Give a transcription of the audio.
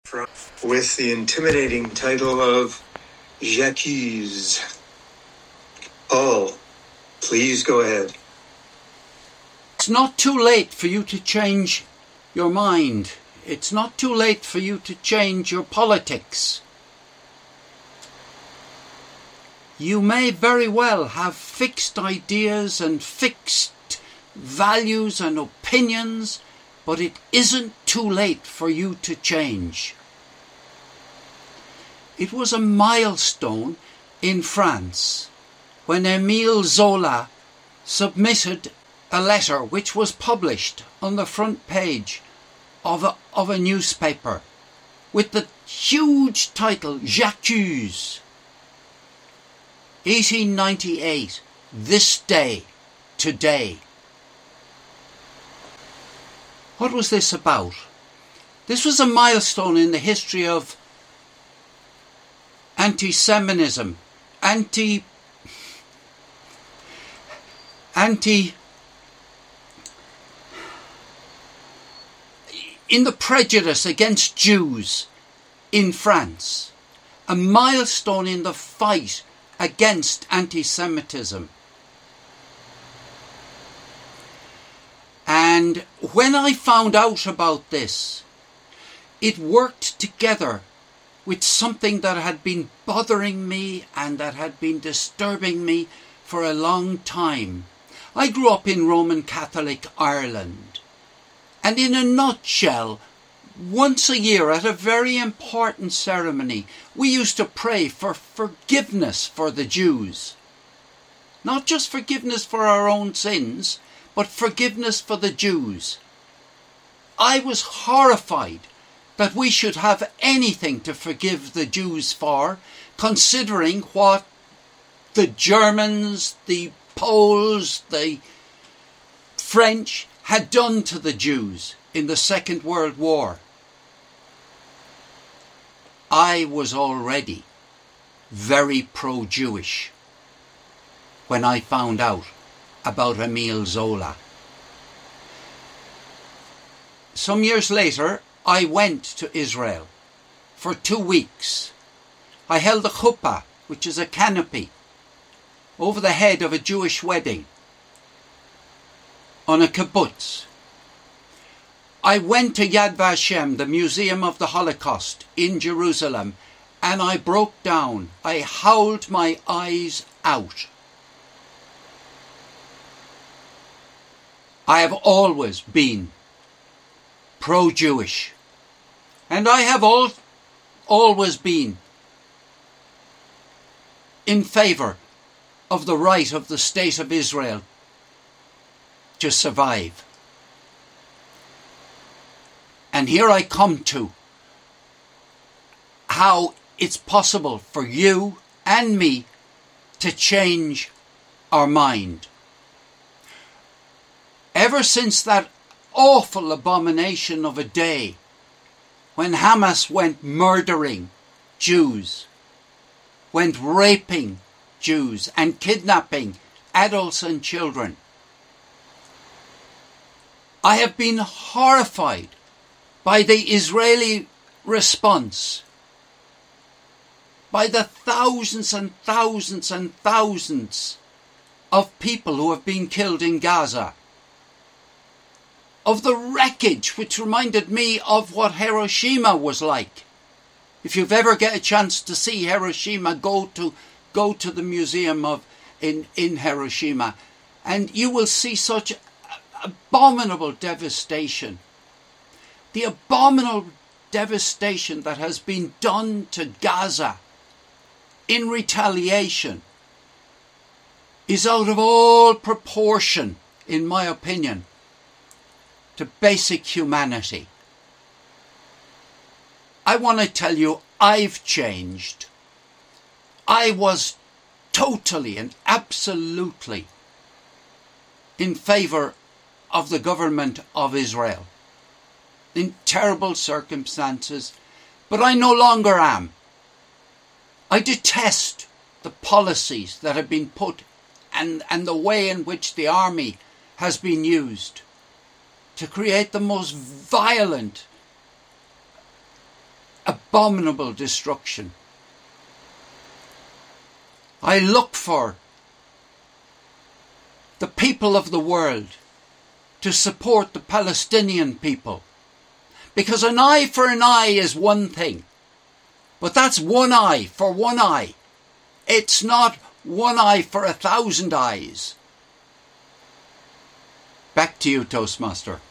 with the intimidating title of J'accuse. Paul, please go ahead. It's not too late for you to change your mind. It's not too late for you to change your politics. You may very well have fixed ideas and fixed values and opinions, but it isn't too late for you to change. It was a milestone in France when Émile Zola submitted a letter which was published on the front page of a newspaper with the huge title J'accuse. 1898, this day, today. What was this about? This was a milestone in the history of anti-Semitism, in the prejudice against Jews in France, a milestone in the fight against anti-Semitism. And when I found out about this, it worked together with something that had been bothering me and that had been disturbing me for a long time. I grew up in Roman Catholic Ireland, and in a nutshell, once a year at a very important ceremony, we used to pray for forgiveness for the Jews. Not just forgiveness for our own sins, but forgiveness for the Jews. I was horrified that we should have anything to forgive the Jews for, considering what the Germans, the Poles, the French had done to the Jews in the Second World War. I was already very pro-Jewish when I found out about Émile Zola. Some years later, I went to Israel for 2 weeks. I held a chuppah, which is a canopy, over the head of a Jewish wedding on a kibbutz. I went to Yad Vashem, the Museum of the Holocaust in Jerusalem, and I broke down. I howled my eyes out. I have always been pro-Jewish, and I have always been in favour of the right of the State of Israel to survive. And here I come to how it's possible for you and me to change our mind. Ever since that awful abomination of a day when Hamas went murdering Jews, went raping Jews and kidnapping adults and children, I have been horrified by the Israeli response, by the thousands and thousands and thousands of people who have been killed in Gaza, of the wreckage which reminded me of what Hiroshima was like. If you've ever get a chance to see Hiroshima, go to the museum in Hiroshima, and you will see such abominable devastation. The abominable devastation that has been done to Gaza in retaliation is out of all proportion, in my opinion, to basic humanity. I want to tell you, I've changed. I was totally and absolutely in favour of the government of Israel in terrible circumstances, but I no longer am. I detest the policies that have been put and the way in which the army has been used to create the most violent abominable destruction. I look for the people of the world to support the Palestinian people. Because an eye for an eye is one thing. But that's one eye for one eye. It's not one eye for 1,000 eyes. Back to you, Toastmaster.